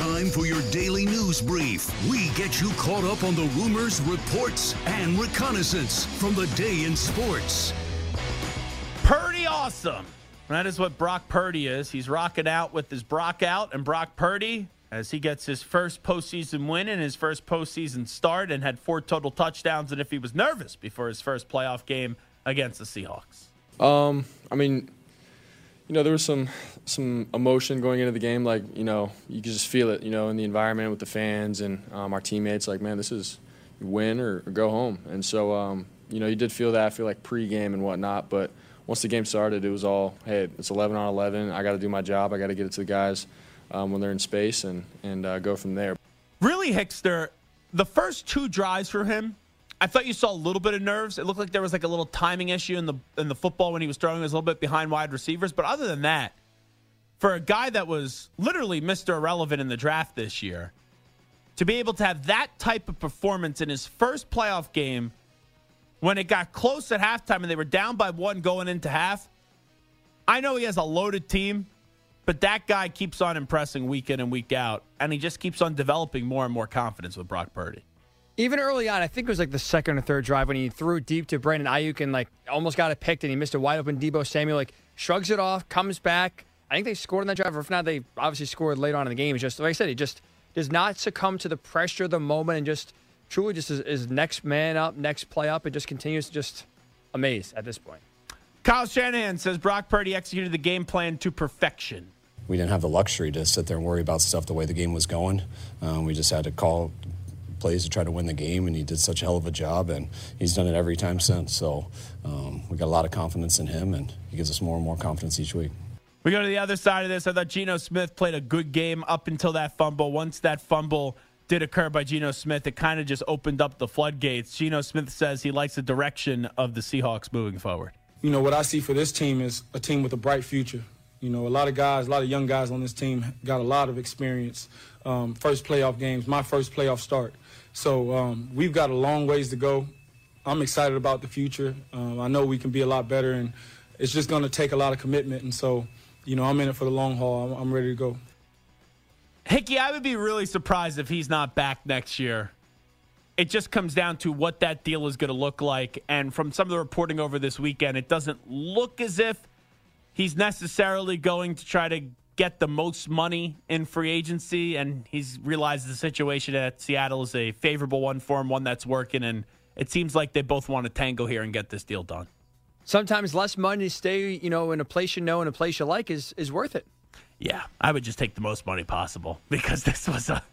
time for your daily news brief. We get you caught up on the rumors, reports, and reconnaissance from the day in sports. Purdy awesome. That is what Brock Purdy is. He's rocking out with his Brock out and Brock Purdy as he gets his first postseason win and his first postseason start and had 4 total touchdowns. And if he was nervous before his first playoff game against the Seahawks. There was some emotion going into the game. You could just feel it, in the environment with the fans and our teammates. Man, this is win or go home. And so, you did feel that. I feel like pregame and whatnot. But once the game started, it was all, hey, it's 11 on 11. I got to do my job. I got to get it to the guys when they're in space and go from there. Really, Hickster, the first 2 drives for him, I thought you saw a little bit of nerves. It looked like there was a little timing issue in the football when he was throwing. It was a little bit behind wide receivers. But other than that, for a guy that was literally Mr. Irrelevant in the draft this year, to be able to have that type of performance in his first playoff game when it got close at halftime and they were down by 1 going into half, I know he has a loaded team, but that guy keeps on impressing week in and week out, and he just keeps on developing more and more confidence with Brock Purdy. Even early on, I think it was the second or third drive when he threw it deep to Brandon Ayuk and almost got it picked and he missed a wide open Deebo Samuel, shrugs it off, comes back. I think they scored on that drive, or if not, they obviously scored later on in the game. It's just, like I said, he just does not succumb to the pressure of the moment and just truly just is next man up, next play up. It just continues to just amaze at this point. Kyle Shanahan says Brock Purdy executed the game plan to perfection. We didn't have the luxury to sit there and worry about stuff the way the game was going. We just had to call plays to try to win the game, and he did such a hell of a job, and he's done it every time since. So we got a lot of confidence in him, and he gives us more and more confidence each week. We go to the other side of this. I thought Geno Smith played a good game up until that fumble. Once that fumble did occur by Geno Smith, it kind of just opened up the floodgates. Geno Smith says he likes the direction of the Seahawks moving forward. What I see for this team is a team with a bright future. A lot of young guys on this team got a lot of experience. First playoff games, my first playoff start. So we've got a long ways to go. I'm excited about the future. I know we can be a lot better, and it's just going to take a lot of commitment. And so, I'm in it for the long haul. I'm ready to go. Hickey, I would be really surprised if he's not back next year. It just comes down to what that deal is going to look like. And from some of the reporting over this weekend, it doesn't look as if he's necessarily going to try to get the most money in free agency, and he's realized the situation at Seattle is a favorable one for him, one that's working, and it seems like they both want to tango here and get this deal done. Sometimes less money to stay, in a place you know and a place you like is worth it. Yeah, I would just take the most money possible because this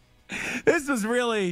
was really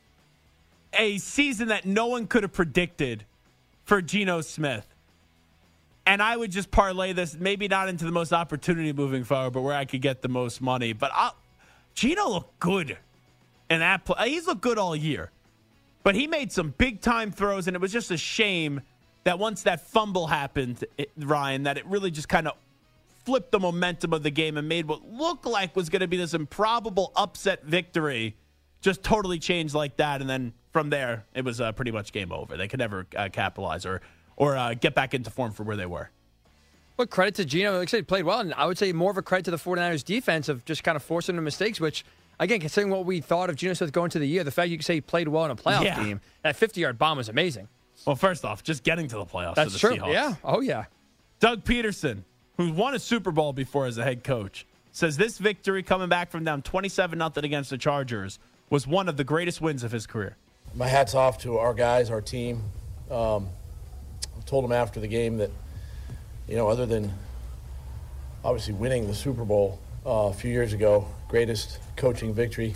a season that no one could have predicted for Geno Smith. And I would just parlay this, maybe not into the most opportunity moving forward, but where I could get the most money. But Geno looked good in that play. He's looked good all year. But he made some big-time throws, and it was just a shame that once that fumble happened, Ryan, that it really just kind of flipped the momentum of the game and made what looked like was going to be this improbable upset victory just totally changed like that. And then from there, it was pretty much game over. They could never capitalize or get back into form for where they were. Well, credit to Geno. Like I said, he played well, and I would say more of a credit to the 49ers defense of just kind of forcing the mistakes, which, again, considering what we thought of Geno Smith going to the year, the fact you could say he played well in a playoff game, that 50-yard bomb was amazing. Well, first off, just getting to the playoffs That's for the true. Seahawks. Yeah. Oh, yeah. Doug Peterson, who won a Super Bowl before as a head coach, says this victory coming back from down 27-0 against the Chargers was one of the greatest wins of his career. My hat's off to our guys, our team. I told them after the game that, other than obviously winning the Super Bowl a few years ago, greatest coaching victory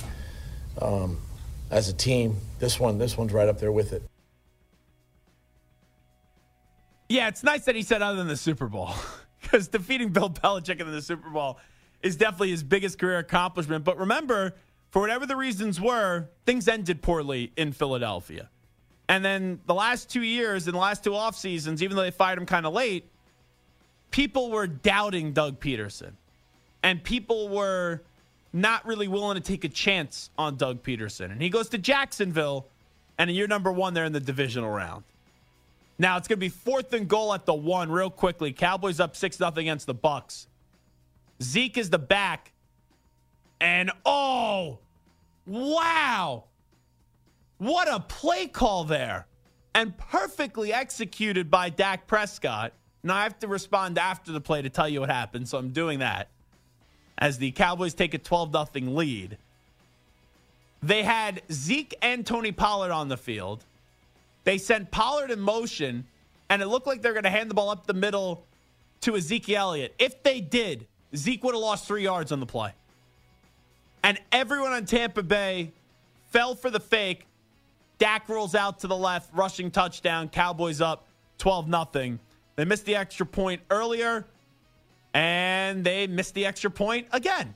as a team, this one's right up there with it. Yeah, it's nice that he said other than the Super Bowl, because defeating Bill Belichick in the Super Bowl is definitely his biggest career accomplishment. But remember, for whatever the reasons were, things ended poorly in Philadelphia. And then the last 2 years and the last 2 off seasons, even though they fired him kind of late, people were doubting Doug Peterson. And people were not really willing to take a chance on Doug Peterson. And he goes to Jacksonville, and in year number 1, they're in the divisional round. Now it's going to be 4th and goal at the 1 real quickly. Cowboys up 6-0 against the Bucs. Zeke is the back. And oh, wow. What a play call there. And perfectly executed by Dak Prescott. Now I have to respond after the play to tell you what happened, so I'm doing that. As the Cowboys take a 12-0 lead. They had Zeke and Tony Pollard on the field. They sent Pollard in motion, and it looked like they're going to hand the ball up the middle to Ezekiel Elliott. If they did, Zeke would have lost 3 yards on the play. And everyone on Tampa Bay fell for the fake. Dak rolls out to the left, rushing touchdown. Cowboys up 12-0. They missed the extra point earlier, and they missed the extra point again.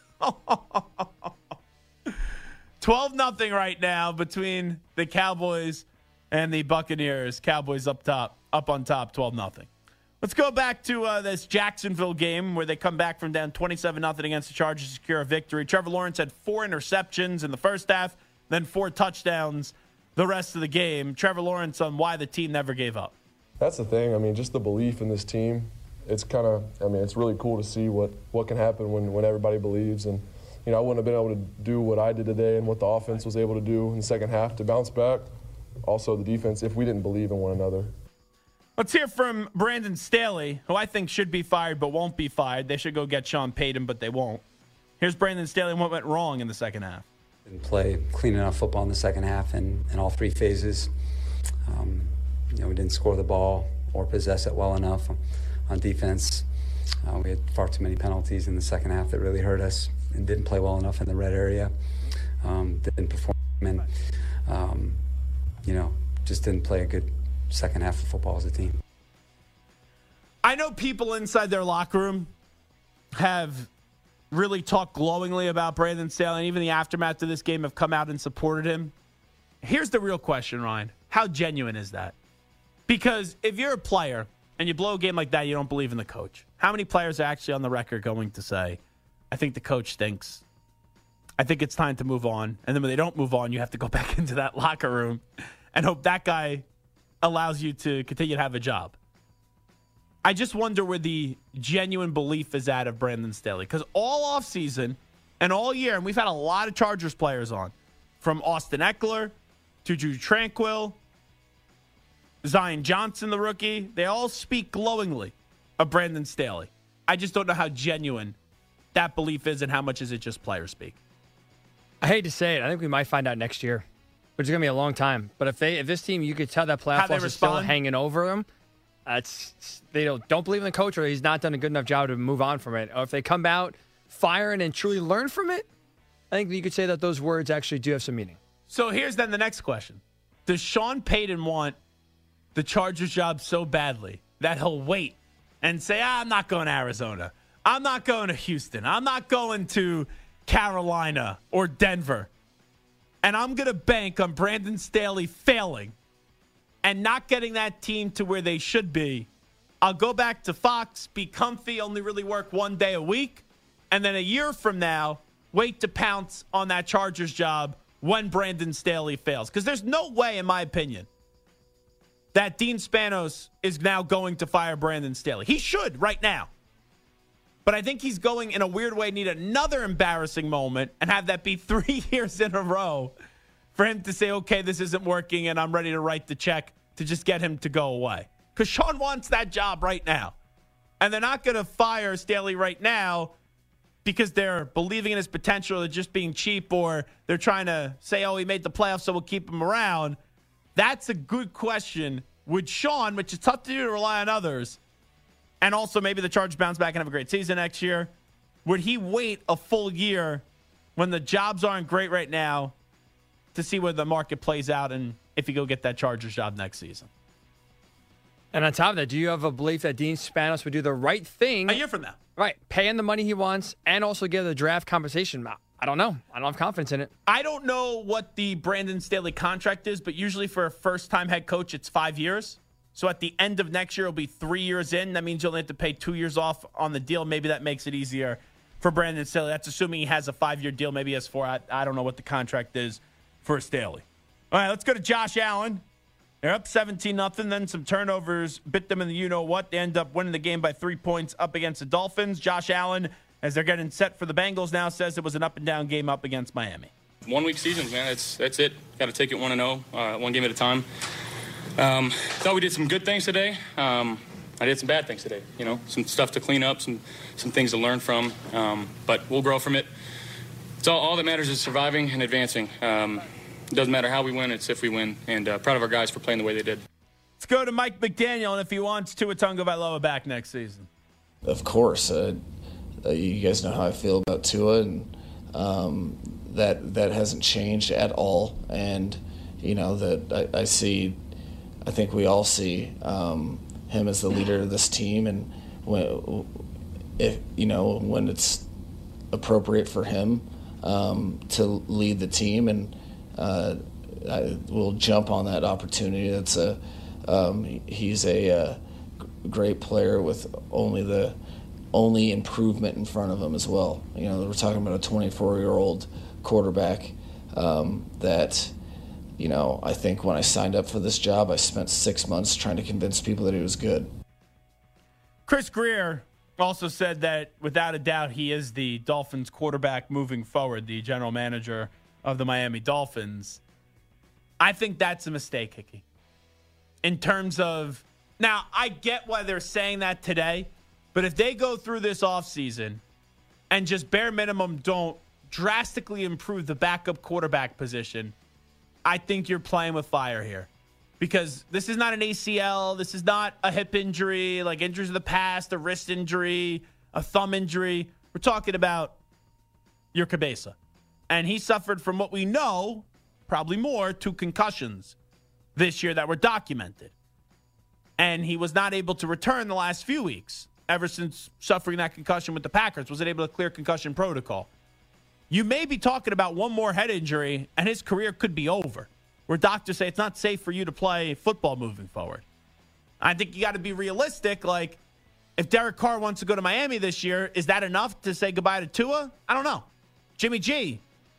12-0 right now between the Cowboys and the Buccaneers. Cowboys up on top, 12-0. Let's go back to this Jacksonville game where they come back from down 27-0 against the Chargers to secure a victory. Trevor Lawrence had 4 interceptions in the first half, then 4 touchdowns the rest of the game. Trevor Lawrence on why the team never gave up. That's the thing. I mean, just the belief in this team. It's kind of, I mean, it's really cool to see what can happen when everybody believes. And, you know, I wouldn't have been able to do what I did today and what the offense was able to do in the second half to bounce back. Also the defense, if we didn't believe in one another. Let's hear from Brandon Staley, who I think should be fired but won't be fired. They should go get Sean Payton, but they won't. Here's Brandon Staley and what went wrong in the second half. Didn't play clean enough football in the second half in all 3 phases. You know, we didn't score the ball or possess it well enough on defense. We had far too many penalties in the second half that really hurt us and didn't play well enough in the red area. Didn't perform and, you know, just didn't play a good second half of football as a team. I know people inside their locker room have really talked glowingly about Brandon Staley, and even the aftermath of this game have come out and supported him. Here's the real question, Ryan. How genuine is that? Because if you're a player and you blow a game like that, you don't believe in the coach. How many players are actually on the record going to say, I think the coach stinks. I think it's time to move on. And then when they don't move on, you have to go back into that locker room and hope that guy allows you to continue to have a job. I just wonder where the genuine belief is at of Brandon Staley. Because all offseason and all year, and we've had a lot of Chargers players on, from Austin Eckler to Drew Tranquill, Zion Johnson, the rookie, they all speak glowingly of Brandon Staley. I just don't know how genuine that belief is and how much is it just player speak. I hate to say it. I think we might find out next year, which is going to be a long time. But if this team, you could tell that playoff loss is still hanging over them. They don't believe in the coach, or he's not done a good enough job to move on from it. Or if they come out firing and truly learn from it, I think you could say that those words actually do have some meaning. So here's then the next question. Does Sean Payton want the Chargers job so badly that he'll wait and say, I'm not going to Arizona. I'm not going to Houston. I'm not going to Carolina or Denver. And I'm going to bank on Brandon Staley failing and not getting that team to where they should be. I'll go back to Fox, be comfy, only really work 1 day a week, and then a year from now, wait to pounce on that Chargers job when Brandon Staley fails. Because there's no way, in my opinion, that Dean Spanos is now going to fire Brandon Staley. He should right now. But I think he's going, in a weird way, need another embarrassing moment and have that be 3 years in a row for him to say, okay, this isn't working and I'm ready to write the check to just get him to go away. Because Sean wants that job right now. And they're not going to fire Staley right now because they're believing in his potential, they're just being cheap, or they're trying to say, oh, he made the playoffs, so we'll keep him around. That's a good question. Would Sean, which is tough to do to rely on others, and also maybe the Chargers bounce back and have a great season next year, would he wait a full year when the jobs aren't great right now to see where the market plays out and if you go get that Chargers job next season? And on top of that, do you have a belief that Dean Spanos would do the right thing? A year from now. Right. Pay him the money he wants and also give the draft compensation. I don't know. I don't have confidence in it. I don't know what the Brandon Staley contract is, but usually for a first-time head coach, it's 5 years. So at the end of next year, it'll be 3 years in. That means you'll only have to pay 2 years off on the deal. Maybe that makes it easier for Brandon Staley. That's assuming he has a 5-year deal. Maybe he has 4. I don't know what the contract is for Staley. All right, let's go to Josh Allen. They're up 17-0. Then some turnovers bit them in the you-know-what. They end up winning the game by 3 points up against the Dolphins. Josh Allen as they're getting set for the Bengals now, says it was an up-and-down game up against Miami. 1 week seasons, man. That's it. Got to take it 1-0, one game at a time. Thought we did some good things today. I did some bad things today. Some stuff to clean up, some things to learn from. But we'll grow from it. It's all that matters is surviving and advancing. It doesn't matter how we win; it's if we win. And proud of our guys for playing the way they did. Let's go to Mike McDaniel, and if he wants Tua Tagovailoa back next season. Of course, you guys know how I feel about Tua, and that hasn't changed at all. And that I think we all see him as the leader of this team, and when it's appropriate for him to lead the team, and I will jump on that opportunity. He's a great player with only improvement in front of him as well. We're talking about a 24-year-old quarterback that, I think when I signed up for this job, I spent 6 months trying to convince people that he was good. Chris Grier also said that without a doubt he is the Dolphins quarterback moving forward, the general manager of the Miami Dolphins. I think that's a mistake, Hickey. In terms of, now I get why they're saying that today, but if they go through this offseason and just bare minimum don't drastically improve the backup quarterback position, I think you're playing with fire here. Because this is not an ACL. This is not a hip injury, like injuries of the past, a wrist injury, a thumb injury. We're talking about your Cabeza. And he suffered from what we know, probably more, 2 concussions this year that were documented. And he was not able to return the last few weeks, ever since suffering that concussion with the Packers. Wasn't able to clear concussion protocol. You may be talking about one more head injury, and his career could be over, where doctors say it's not safe for you to play football moving forward. I think you got to be realistic. Like, if Derek Carr wants to go to Miami this year, is that enough to say goodbye to Tua? I don't know. Jimmy G.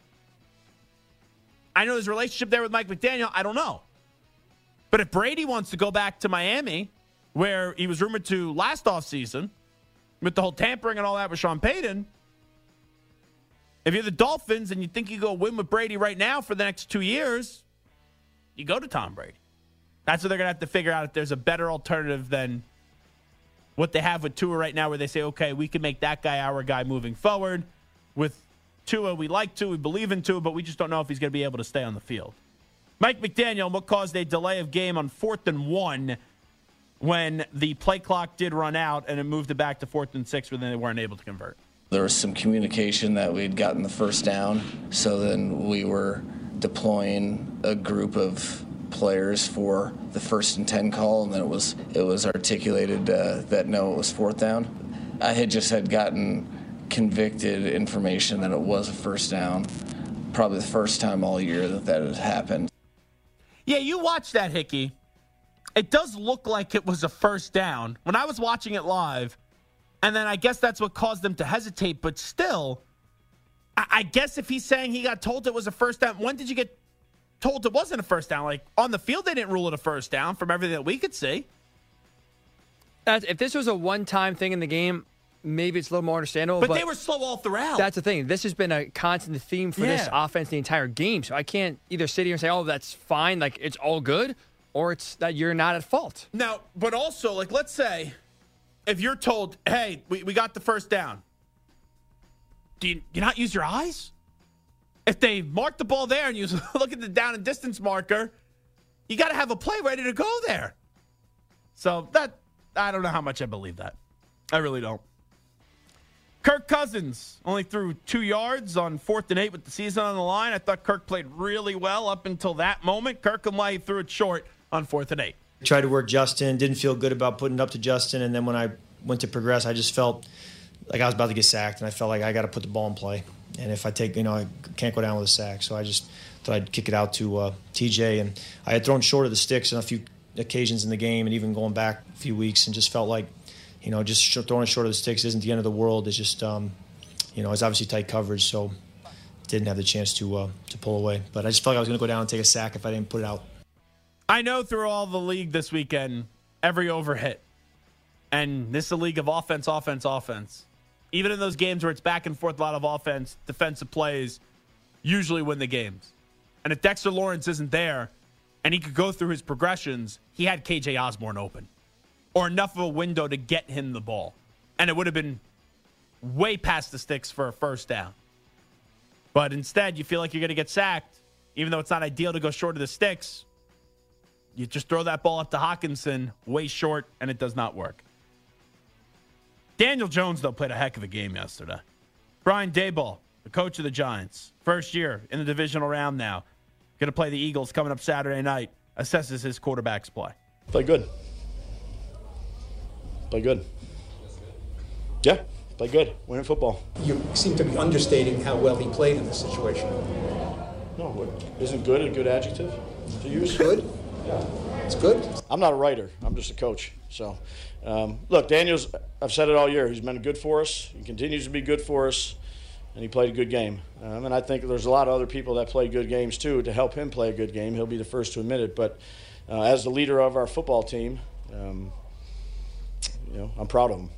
I know his relationship there with Mike McDaniel. I don't know. But if Brady wants to go back to Miami, where he was rumored to last offseason, with the whole tampering and all that with Sean Payton, if you're the Dolphins and you think you go win with Brady right now for the next 2 years, you go to Tom Brady. That's what they're going to have to figure out, if there's a better alternative than what they have with Tua right now, where they say, okay, we can make that guy our guy moving forward. With Tua, we like Tua, we believe in Tua, but we just don't know if he's going to be able to stay on the field. Mike McDaniel, what caused a delay of game on 4th and 1 when the play clock did run out and it moved it back to 4th and 6 where then they weren't able to convert? There was some communication that we'd gotten the first down, so then we were deploying a group of players for the 1st and 10 call, and then it was articulated that no, it was 4th down. I had gotten convicted information that it was a 1st down, probably the first time all year that had happened. Yeah, you watched that, Hickey. It does look like it was a 1st down when I was watching it live, and then I guess that's what caused them to hesitate, but still, I guess if he's saying he got told it was a 1st down, when did you get told it wasn't a 1st down? Like, on the field, they didn't rule it a 1st down from everything that we could see. If this was a one-time thing in the game, maybe it's a little more understandable. But they were slow all throughout. That's the thing. This has been a constant theme for this offense the entire game. So I can't either sit here and say, oh, that's fine, like it's all good, or it's that you're not at fault. Now, but also, like, let's say if you're told, hey, we got the 1st down, do you not use your eyes? If they mark the ball there and you look at the down and distance marker, you got to have a play ready to go there. So I don't know how much I believe that. I really don't. Kirk Cousins only threw 2 yards on 4th and 8 with the season on the line. I thought Kirk played really well up until that moment. Kirk and Light threw it short on 4th and 8. Tried to work Justin, didn't feel good about putting it up to Justin, and then when I went to progress, I just felt like I was about to get sacked, and I felt like I got to put the ball in play. And if I take, I can't go down with a sack. So I just thought I'd kick it out to TJ. And I had thrown short of the sticks on a few occasions in the game and even going back a few weeks, and just felt like, just throwing it short of the sticks isn't the end of the world. It's just, it's obviously tight coverage, so didn't have the chance to pull away. But I just felt like I was going to go down and take a sack if I didn't put it out. I know through all the league this weekend, every over hit. And this is a league of offense. Even in those games where it's back and forth, a lot of offense, defensive plays usually win the games. And if Dexter Lawrence isn't there and he could go through his progressions, he had KJ Osborne open or enough of a window to get him the ball. And it would have been way past the sticks for a first down. But instead, you feel like you're going to get sacked, even though it's not ideal to go short of the sticks. You just throw that ball up to Hockenson way short, and it does not work. Daniel Jones, though, played a heck of a game yesterday. Brian Daboll, the coach of the Giants, first year in the divisional round now, going to play the Eagles coming up Saturday night, assesses his quarterback's play. Play good. Play good. Yeah, play good. Winning football. You seem to be understating how well he played in this situation. No, isn't good a good adjective to use? Good? Yeah. It's good? I'm not a writer. I'm just a coach. So, look, Daniel's, I've said it all year, he's been good for us. He continues to be good for us, and he played a good game. And I think there's a lot of other people that play good games, too, to help him play a good game. He'll be the first to admit it. But as the leader of our football team, I'm proud of him.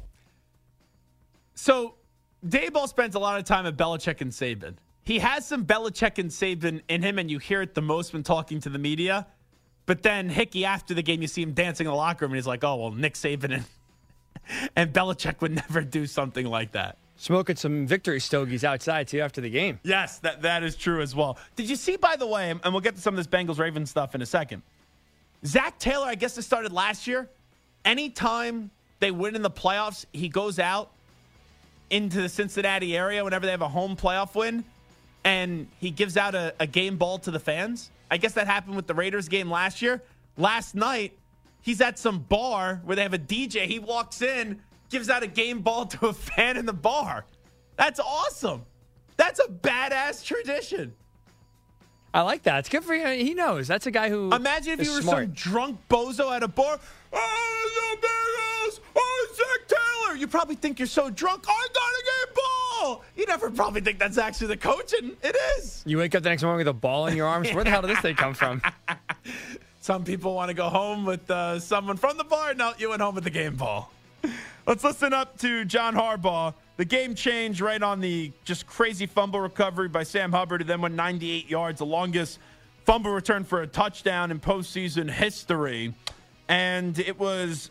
So, Daboll spends a lot of time at Belichick and Saban. He has some Belichick and Saban in him, and you hear it the most when talking to the media. But then Hickey, after the game, you see him dancing in the locker room, and he's like, oh, well, Nick Saban and Belichick would never do something like that. Smoking some victory stogies outside, too, after the game. Yes, that is true as well. Did you see, by the way, and we'll get to some of this Bengals-Ravens stuff in a second, Zach Taylor, I guess it started last year. Anytime they win in the playoffs, he goes out into the Cincinnati area whenever they have a home playoff win, and he gives out a game ball to the fans. I guess that happened with the Raiders game last year. Last night, he's at some bar where they have a DJ. He walks in, gives out a game ball to a fan in the bar. That's awesome. That's a badass tradition. I like that. It's good for him. He knows. That's a guy who Imagine if you were smart. some drunk bozo at a bar. Oh, the Bengals! Oh, Zach Taylor! You probably think you're so drunk. I got a game ball! You never probably think that's actually the coach, and it is. You wake up the next morning with a ball in your arms. Where the hell did this thing come from? Some people want to go home with someone from the bar. No, you went home with the game ball. Let's listen up to John Harbaugh. The game changed right on the just crazy fumble recovery by Sam Hubbard, who then went 98 yards, the longest fumble return for a touchdown in postseason history. And it was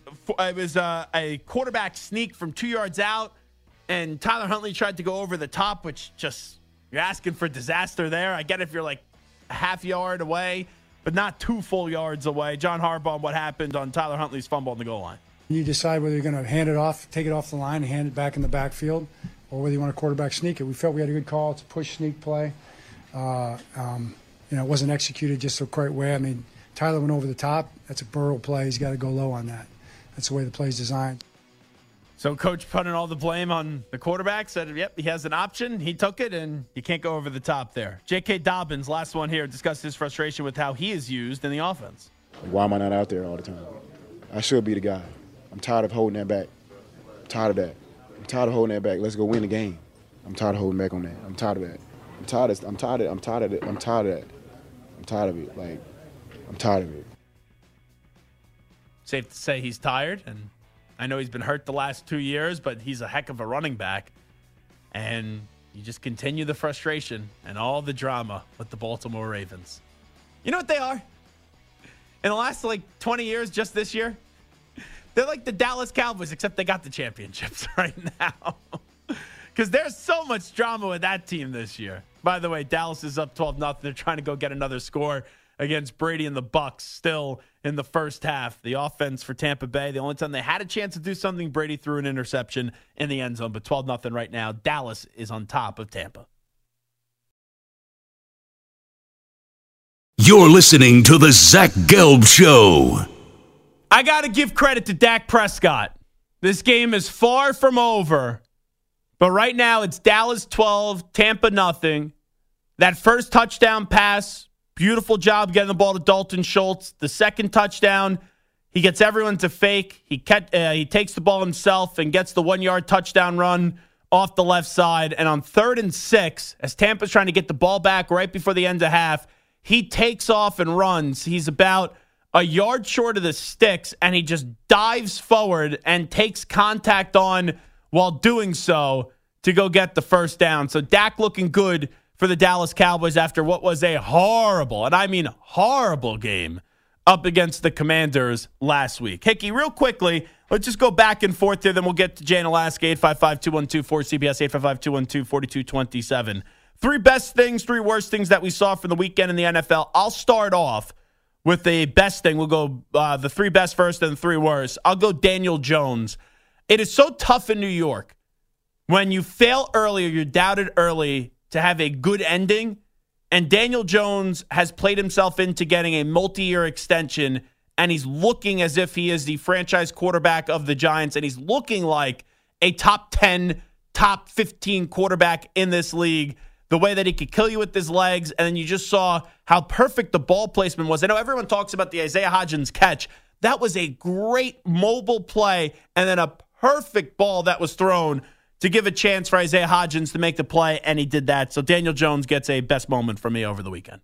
a quarterback sneak from 2 yards out, and Tyler Huntley tried to go over the top, which just, you're asking for disaster there. I get if you're like a half yard away, but not 2 full yards away. John Harbaugh, what happened on Tyler Huntley's fumble on the goal line. You decide whether you're going to hand it off, take it off the line and hand it back in the backfield, or whether you want a quarterback sneak it. We felt we had a good call. It's a push sneak play. It wasn't executed just the correct way. I mean, Tyler went over the top. That's a Burrow play. He's got to go low on that. That's the way the play's designed. So coach putting all the blame on the quarterback, said, yep, he has an option. He took it, and you can't go over the top there. J.K. Dobbins, last one here, discussed his frustration with how he is used in the offense. Why am I not out there all the time? I should be the guy. I'm tired of holding that back. I'm tired of that. I'm tired of holding that back. Let's go win the game. I'm tired of holding back on that. I'm tired of that. I'm tired of that. I'm tired of it. I'm tired of it. Like, I'm tired of it. Safe to say he's tired, and I know he's been hurt the last 2 years, but he's a heck of a running back. And you just continue the frustration and all the drama with the Baltimore Ravens. You know what they are? In the last, 20 years, just this year, they're like the Dallas Cowboys, except they got the championships right now. Because there's so much drama with that team this year. By the way, Dallas is up 12-0. They're trying to go get another score against Brady and the Bucs still in the first half. The offense for Tampa Bay, the only time they had a chance to do something, Brady threw an interception in the end zone. But 12-0 right now. Dallas is on top of Tampa. You're listening to the Zach Gelb Show. I got to give credit to Dak Prescott. This game is far from over. But right now, it's Dallas 12, Tampa nothing. That first touchdown pass, beautiful job getting the ball to Dalton Schultz. The second touchdown, he gets everyone to fake. He takes the ball himself and gets the 1-yard touchdown run off the left side. And on 3rd and 6, as Tampa's trying to get the ball back right before the end of half, he takes off and runs. He's about a yard short of the sticks, and he just dives forward and takes contact on while doing so to go get the first down. So Dak looking good for the Dallas Cowboys after what was a horrible, and I mean horrible game up against the Commanders last week. Hickey, real quickly, let's just go back and forth there, then we'll get to Jay and Alaska, 855-212-4CBS, 855-212-4227. 3 best things, 3 worst things that we saw from the weekend in the NFL. I'll start off with the best thing. We'll go the 3 best first and the 3 worst. I'll go Daniel Jones. It is so tough in New York. When you fail early or you're doubted early to have a good ending, and Daniel Jones has played himself into getting a multi-year extension, and he's looking as if he is the franchise quarterback of the Giants, and he's looking like a top 10, top 15 quarterback in this league, the way that he could kill you with his legs, and then you just saw how perfect the ball placement was. I know everyone talks about the Isaiah Hodgins catch. That was a great mobile play, and then a perfect ball that was thrown to give a chance for Isaiah Hodgins to make the play, and he did that. So Daniel Jones gets a best moment from me over the weekend.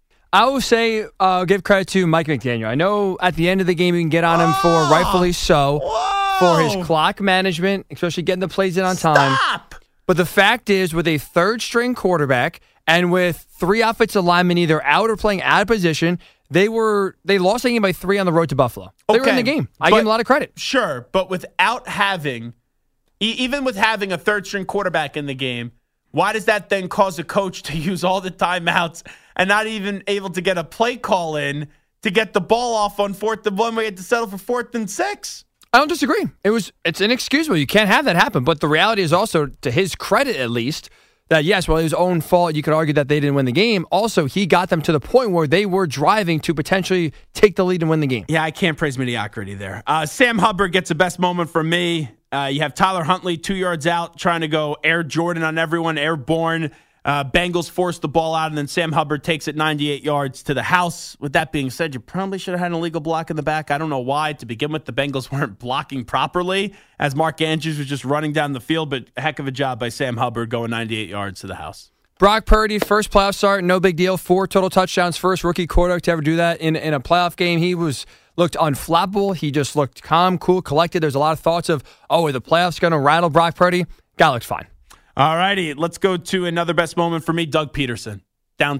I will say, give credit to Mike McDaniel. I know at the end of the game you can get on him for rightfully so, for his clock management, especially getting the plays in on time. But the fact is, with a third-string quarterback and with 3 offensive linemen either out or playing out of position, they lost the game by 3 on the road to Buffalo. They were in the game. I give them a lot of credit. Sure, but without having, even with having a third-string quarterback in the game, why does that then cause a coach to use all the timeouts and not even able to get a play call in to get the ball off on 4th and 1? We had to settle for 4th and 6. I don't disagree. It's inexcusable. You can't have that happen. But the reality is also, to his credit at least, that yes, well, it was his own fault. You could argue that they didn't win the game. Also, he got them to the point where they were driving to potentially take the lead and win the game. Yeah, I can't praise mediocrity there. Sam Hubbard gets the best moment from me. You have Tyler Huntley 2 yards out trying to go Air Jordan on everyone, airborne. Bengals force the ball out, and then Sam Hubbard takes it 98 yards to the house. With that being said, you probably should have had an illegal block in the back. I don't know why. To begin with, the Bengals weren't blocking properly as Mark Andrews was just running down the field, but a heck of a job by Sam Hubbard going 98 yards to the house. Brock Purdy, first playoff start, no big deal. 4 total touchdowns, first rookie quarterback to ever do that in a playoff game. He looked unflappable. He just looked calm, cool, collected. There's a lot of thoughts of, are the playoffs going to rattle Brock Purdy? Guy looks fine. All righty, let's go to another best moment for me, Doug Peterson. Down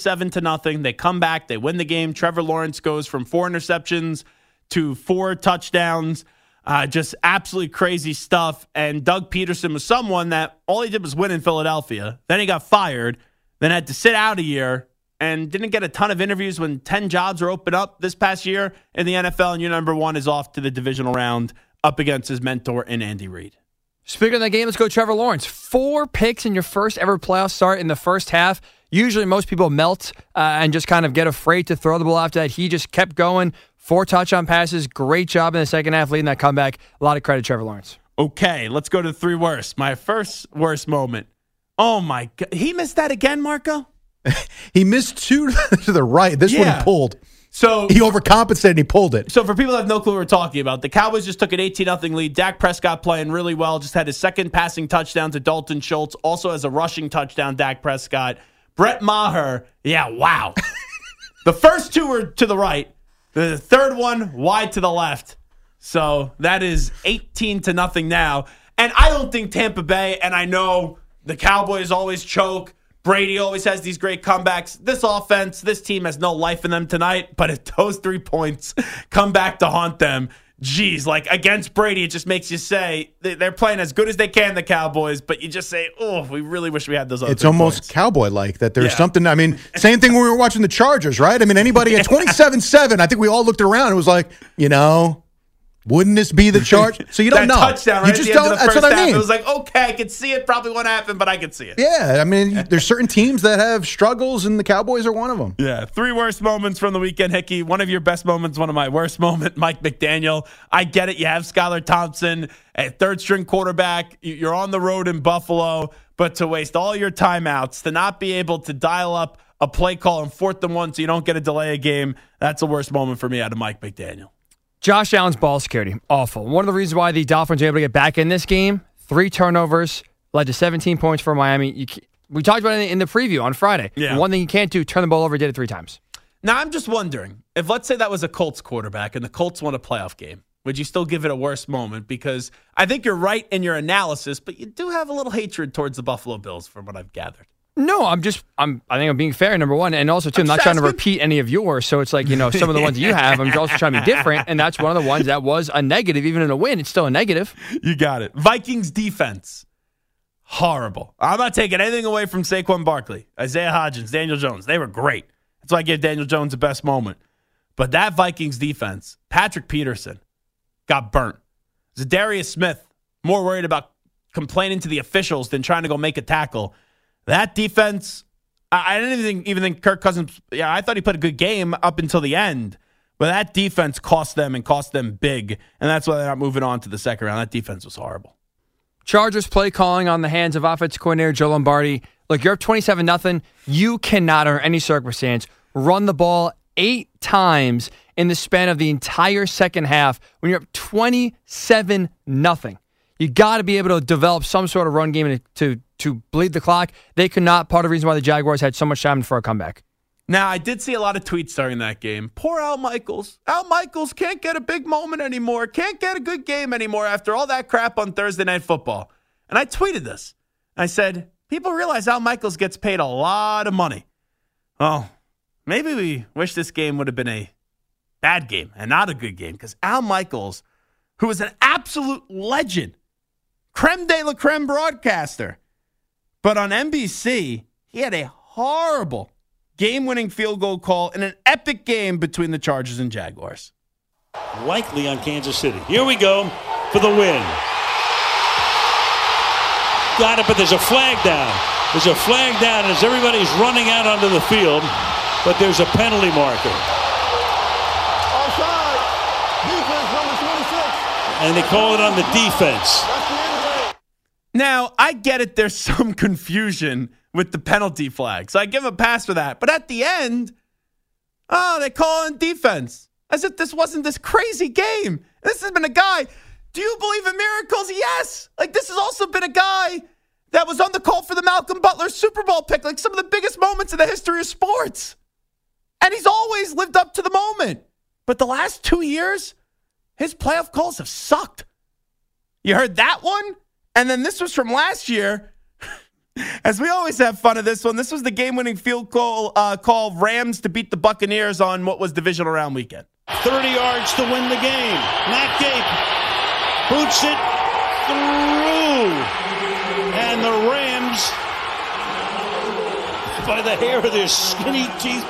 27-0. They come back. They win the game. Trevor Lawrence goes from 4 interceptions to 4 touchdowns. Just absolutely crazy stuff. And Doug Peterson was someone that all he did was win in Philadelphia. Then he got fired, then had to sit out a year, and didn't get a ton of interviews when 10 jobs were opened up this past year in the NFL. And your number 1 is off to the divisional round up against his mentor in Andy Reid. Speaking of that game, let's go Trevor Lawrence. 4 picks in your first ever playoff start in the first half. Usually most people melt and just kind of get afraid to throw the ball after that. He just kept going. 4 touchdown passes. Great job in the second half leading that comeback. A lot of credit to Trevor Lawrence. Okay, let's go to the 3 worst. My first worst moment. Oh, my God. He missed that again, Marco? He missed 2 to the right. This one he pulled. So he overcompensated and he pulled it. So for people that have no clue what we're talking about, the Cowboys just took an 18-0 lead. Dak Prescott playing really well. Just had his second passing touchdown to Dalton Schultz. Also has a rushing touchdown, Dak Prescott. Brett Maher, wow. The first 2 were to the right. The third one wide to the left. So that is 18-0 now. And I don't think Tampa Bay, and I know the Cowboys always choke. Brady always has these great comebacks. This offense, this team has no life in them tonight, but if those 3 points come back to haunt them, geez, like against Brady, it just makes you say they're playing as good as they can, the Cowboys, but you just say, oh, we really wish we had those other 3 It's almost points. Cowboy-like that there's something. I mean, same thing when we were watching the Chargers, right? I mean, anybody at 27-7, I think we all looked around and was like, wouldn't this be the charge? So you don't know. Touchdown right you just at the end don't. of the That's first what I half. mean. It was like, okay, I could see it. Probably won't happen, but I could see it. Yeah, I mean, there's certain teams that have struggles, and the Cowboys are one of them. Yeah, 3 worst moments from the weekend, Hickey. One of your best moments, one of my worst moments, Mike McDaniel. I get it. You have Skylar Thompson, a third-string quarterback. You're on the road in Buffalo, but to waste all your timeouts, to not be able to dial up a play call on 4th and 1 so you don't get a delay a game, that's the worst moment for me out of Mike McDaniel. Josh Allen's ball security, awful. One of the reasons why the Dolphins were able to get back in this game, 3 turnovers, led to 17 points for Miami. We talked about it in the preview on Friday. Yeah. One thing you can't do, turn the ball over, did it 3 times. Now, I'm just wondering, if let's say that was a Colts quarterback and the Colts won a playoff game, would you still give it a worse moment? Because I think you're right in your analysis, but you do have a little hatred towards the Buffalo Bills from what I've gathered. No, I think I'm being fair, number one. And also, too, I'm not trying to repeat any of yours. So it's like, some of the ones that you have, I'm also trying to be different. And that's one of the ones that was a negative. Even in a win, it's still a negative. You got it. Vikings defense. Horrible. I'm not taking anything away from Saquon Barkley, Isaiah Hodgins, Daniel Jones. They were great. That's why I give Daniel Jones the best moment. But that Vikings defense, Patrick Peterson got burnt. Zadarius Smith, more worried about complaining to the officials than trying to go make a tackle. That defense, I didn't even think Kirk Cousins, I thought he put a good game up until the end. But that defense cost them and cost them big. And that's why they're not moving on to the second round. That defense was horrible. Chargers play calling on the hands of offensive coordinator Joe Lombardi. Look, you're up 27-0. You cannot, under any circumstance, run the ball 8 times in the span of the entire second half when you're up 27-0. You got to be able to develop some sort of run game to bleed the clock. They could not. Part of the reason why the Jaguars had so much time for a comeback. Now, I did see a lot of tweets during that game. Poor Al Michaels. Al Michaels can't get a big moment anymore. Can't get a good game anymore after all that crap on Thursday Night Football. And I tweeted this. I said, people realize Al Michaels gets paid a lot of money. Well, maybe we wish this game would have been a bad game and not a good game, because Al Michaels, who is an absolute legend, creme de la creme broadcaster, but on NBC, he had a horrible game-winning field goal call in an epic game between the Chargers and Jaguars. Likely on Kansas City. Here we go for the win. Got it, but there's a flag down. There's a flag down as everybody's running out onto the field, but there's a penalty marker. Offside. Defense number 26. And they call it on the defense. Now, I get it. There's some confusion with the penalty flag, so I give a pass for that. But at the end, they call on defense as if this wasn't this crazy game. This has been a guy. Do you believe in miracles? Yes. Like, this has also been a guy that was on the call for the Malcolm Butler Super Bowl pick, like some of the biggest moments in the history of sports. And he's always lived up to the moment. But the last 2 years, his playoff calls have sucked. You heard that one? And then this was from last year. As we always have fun of this one, this was the game-winning field goal call Rams to beat the Buccaneers on what was divisional round weekend. 30 yards to win the game. Matt Gape boots it through. And the Rams, by the hair of their skinny teeth,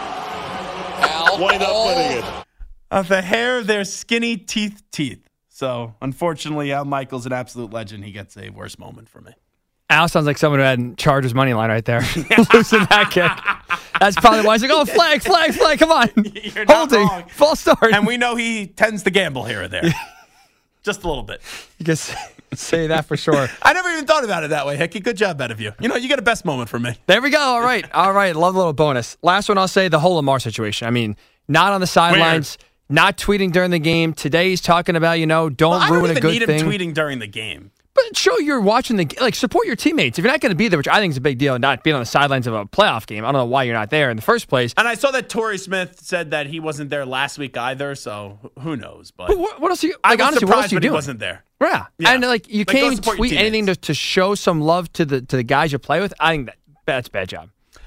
wind up winning it. Of the hair of their skinny teeth. So, unfortunately, Al Michaels, an absolute legend, he gets a worse moment for me. Al sounds like someone who had Chargers money line right there. Losing that kick. That's probably why he's like, oh, flag, come on. You're not Holding, wrong. false start. And we know he tends to gamble here or there. Just a little bit. You can say that for sure. I never even thought about it that way, Hickey. Good job out of you. You get a best moment from me. There we go. All right. Love a little bonus. Last one I'll say, the whole Lamar situation. I mean, not on the sidelines, not tweeting during the game. Today he's talking about, don't ruin a good thing. I don't even need him tweeting during the game. But show you're watching support your teammates. If you're not going to be there, which I think is a big deal, not being on the sidelines of a playoff game. I don't know why you're not there in the first place. And I saw that Torrey Smith said that he wasn't there last week either, so who knows? But what else are you? I was honestly, surprised what else are you when he doing? wasn't there. Yeah. And you can't even tweet anything to show some love to the guys you play with. I think that's a bad job.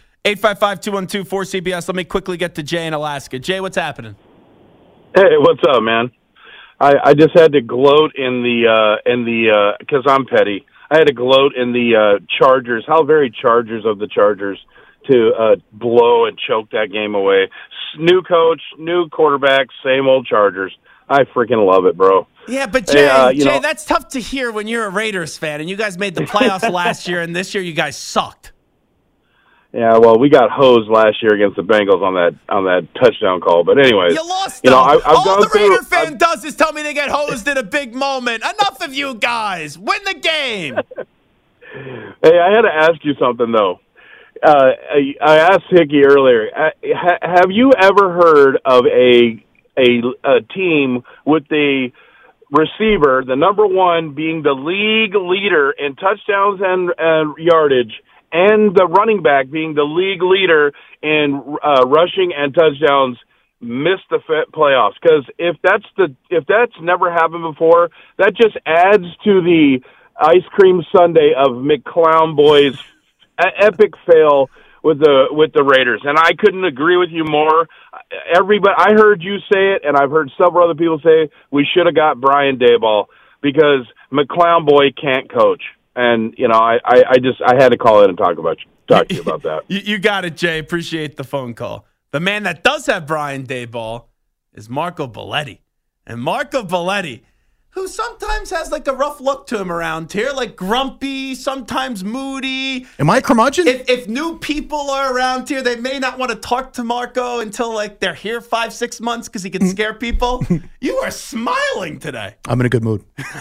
855-212-4CBS. Let me quickly get to Jay in Alaska. Jay, what's happening? Hey, what's up, man? I just had to gloat in the because I'm petty. I had to gloat in the Chargers. How very Chargers of the Chargers to blow and choke that game away. New coach, new quarterback, same old Chargers. I freaking love it, bro. Yeah, but Jay, that's tough to hear when you're a Raiders fan and you guys made the playoffs last year and this year you guys sucked. Yeah, well, we got hosed last year against the Bengals on that touchdown call. But anyways, you lost. All the Raider fan does is tell me they get hosed in a big moment. Enough of you guys. Win the game. Hey, I had to ask you something though. I asked Hickey earlier. Have you ever heard of a team with the receiver, the number one, being the league leader in touchdowns and yardage, and the running back being the league leader in rushing and touchdowns, miss the playoffs, because if that's never happened before, that just adds to the ice cream sundae of McClown Boys' epic fail with the Raiders. And I couldn't agree with you more. I heard you say it, and I've heard several other people say we should have got Brian Daboll, because McClown Boy can't coach. And I had to call in and talk to you about that. You got it, Jay. Appreciate the phone call. The man that does have Brian Daboll is Marco Belletti. And Marco Belletti, who sometimes has like a rough look to him around here, like grumpy, sometimes moody. Am I a curmudgeon? If new people are around here, they may not want to talk to Marco until like they're here 5-6 months because he can scare people. You are smiling today. I'm in a good mood.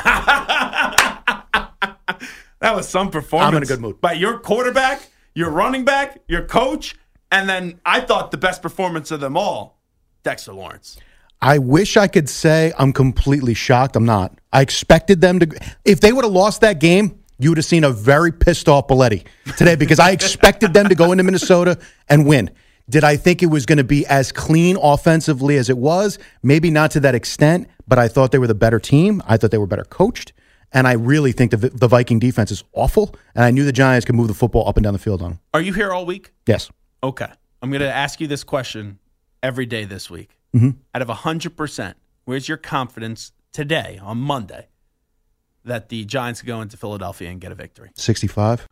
That was some performance. I'm in a good mood. By your quarterback, your running back, your coach, and then I thought the best performance of them all, Dexter Lawrence. I wish I could say I'm completely shocked. I'm not. I expected them to. If they would have lost that game, you would have seen a very pissed off Belletti today, because I expected them to go into Minnesota and win. Did I think it was going to be as clean offensively as it was? Maybe not to that extent, but I thought they were the better team. I thought they were better coached. And I really think the Viking defense is awful. And I knew the Giants could move the football up and down the field on them. Are you here all week? Yes. Okay. I'm going to ask you this question every day this week. Mm-hmm. Out of 100%, where's your confidence today on Monday that the Giants go into Philadelphia and get a victory? 65.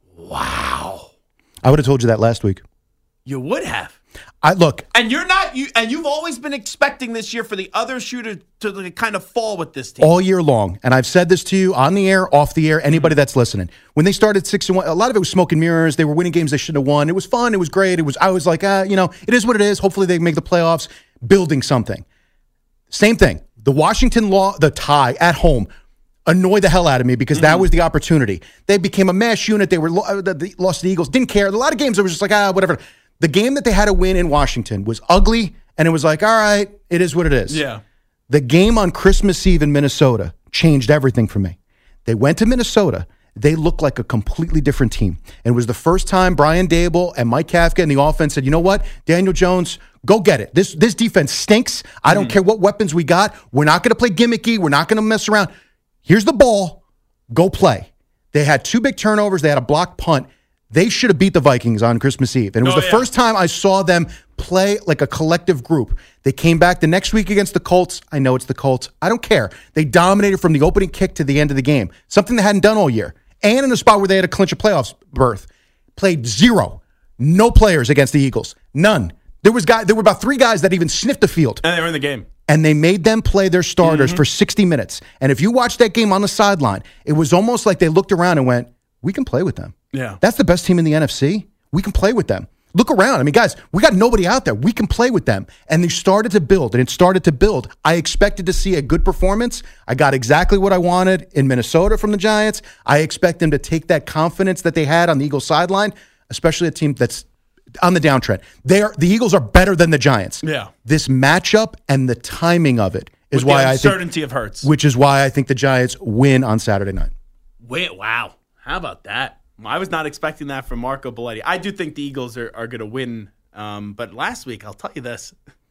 Wow. I would have told you that last week. You would have. Look. And you've always been expecting this year for the other shooter to kind of fall with this team. All year long. And I've said this to you on the air, off the air, anybody that's listening. When they started 6-1, a lot of it was smoke and mirrors. They were winning games they shouldn't have won. It was fun. It was great. I was like, it is what it is. Hopefully they make the playoffs, building something. Same thing. The Washington the tie at home annoyed the hell out of me, because that was the opportunity. They became a mash unit. They lost to the Eagles. Didn't care. A lot of games, it was just like, whatever. The game that they had to win in Washington was ugly, and it was like, all right, it is what it is. Yeah. The game on Christmas Eve in Minnesota changed everything for me. They went to Minnesota. They looked like a completely different team. And it was the first time Brian Daboll and Mike Kafka and the offense said, you know what, Daniel Jones, go get it. This defense stinks. I don't care what weapons we got. We're not going to play gimmicky. We're not going to mess around. Here's the ball. Go play. They had 2 big turnovers. They had a blocked punt. They should have beat the Vikings on Christmas Eve. And it was the first time I saw them play like a collective group. They came back the next week against the Colts. I know it's the Colts. I don't care. They dominated from the opening kick to the end of the game, something they hadn't done all year. And in a spot where they had to clinch a playoffs berth. Played 0. No players against the Eagles. None. There were about 3 guys that even sniffed the field. And they were in the game. And they made them play their starters for 60 minutes. And if you watch that game on the sideline, it was almost like they looked around and went, we can play with them. Yeah. That's the best team in the NFC. We can play with them. Look around. I mean, guys, we got nobody out there. We can play with them. And they started to build, and it started to build. I expected to see a good performance. I got exactly what I wanted in Minnesota from the Giants. I expect them to take that confidence that they had on the Eagles sideline, especially a team that's on the downtrend. The Eagles are better than the Giants. Yeah. This matchup and the timing of it is With why the I think, uncertainty of Hurts. which is why I think the Giants win on Saturday night. Wait, wow. How about that? I was not expecting that from Marco Belletti. I do think the Eagles are going to win. But last week, I'll tell you this.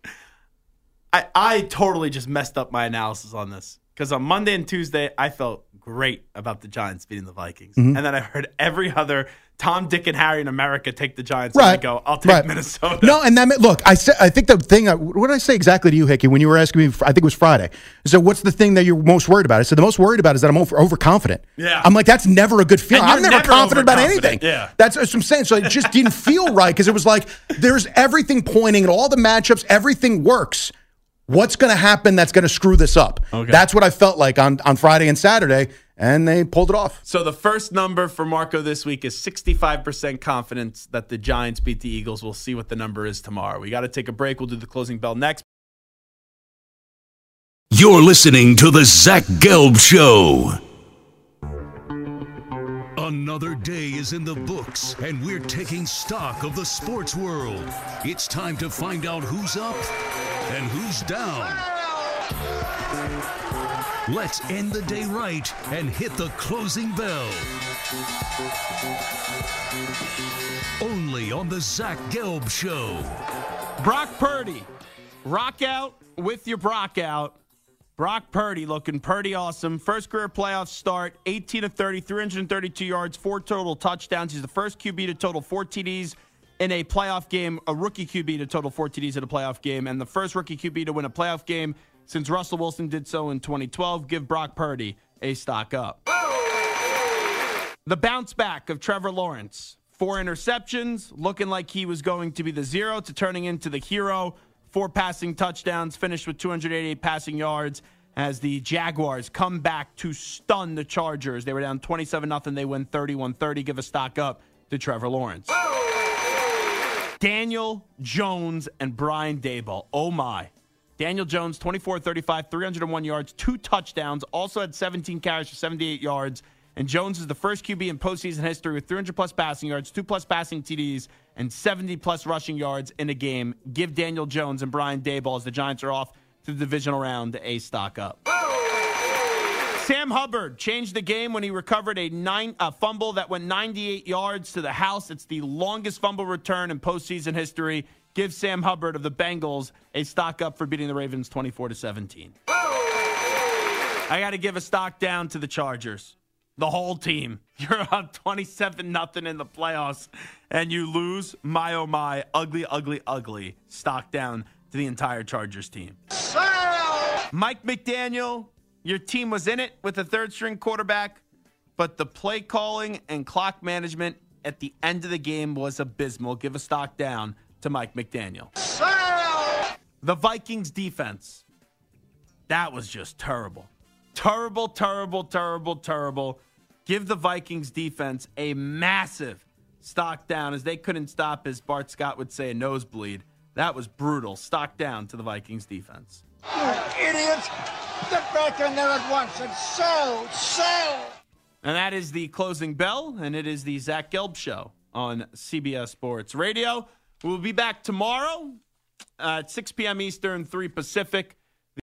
I totally just messed up my analysis on this. Because on Monday and Tuesday, I felt great about the Giants beating the Vikings. Mm-hmm. And then I heard every other Tom, Dick, and Harry in America take the Giants. Right. And I go, I'll take Minnesota. No, and look, I think the thing, what did I say exactly to you, Hickey, when you were asking me, I think it was Friday. So what's the thing that you're most worried about? I said, the most worried about is that I'm overconfident. Yeah. I'm like, that's never a good feeling. I'm never confident about overconfident. anything. Yeah. That's what I'm saying. So it just didn't feel right, because it was like, there's everything pointing at all the matchups. Everything works. What's going to happen that's going to screw this up? Okay. That's what I felt like on Friday and Saturday, and they pulled it off. So the first number for Marco this week is 65% confidence that the Giants beat the Eagles. We'll see what the number is tomorrow. We got to take a break. We'll do the closing bell next. You're listening to the Zach Gelb Show. Another day is in the books, and we're taking stock of the sports world. It's time to find out who's up and who's down. Let's end the day right and hit the closing bell. Only on the Zach Gelb Show. Brock Purdy Rock out with your Brock out. Brock Purdy looking pretty awesome. First career playoff start, 18 of 30, 332 yards, 4 total touchdowns. He's the first QB to total 4 TDs in a playoff game, a rookie QB to total 4 TDs in a playoff game, and the first rookie QB to win a playoff game since Russell Wilson did so in 2012. Give Brock Purdy a stock up. The bounce back of Trevor Lawrence. 4 interceptions, looking like he was going to be the zero to turning into the hero. 4 passing touchdowns, finished with 288 passing yards as the Jaguars come back to stun the Chargers. They were down 27-0. They win 31-30. Give a stock up to Trevor Lawrence. Daniel Jones and Brian Daboll. Oh, my. Daniel Jones, 24-35, 301 yards, 2 touchdowns. Also had 17 carries for 78 yards. And Jones is the first QB in postseason history with 300-plus passing yards, 2+ passing TDs, and 70-plus rushing yards in a game. Give Daniel Jones and Brian Daboll, as the Giants are off to the divisional round, a stock up. Sam Hubbard changed the game when he recovered a fumble that went 98 yards to the house. It's the longest fumble return in postseason history. Give Sam Hubbard of the Bengals a stock up for beating the Ravens 24-17. I got to give a stock down to the Chargers. The whole team. You're on 27-0 in the playoffs, and you lose. My, oh, my. Ugly, ugly, ugly. Stock down to the entire Chargers team. Mike McDaniel, your team was in it with a third-string quarterback, but the play calling and clock management at the end of the game was abysmal. Give a stock down to Mike McDaniel. The Vikings defense. That was just terrible. Terrible, terrible, terrible, terrible. Give the Vikings defense a massive stock down as they couldn't stop, as Bart Scott would say, a nosebleed. That was brutal. Stock down to the Vikings defense. You idiots! Get back in there at once and sell! And that is the closing bell, and it is the Zach Gelb Show on CBS Sports Radio. We'll be back tomorrow at 6 p.m. Eastern, 3 Pacific.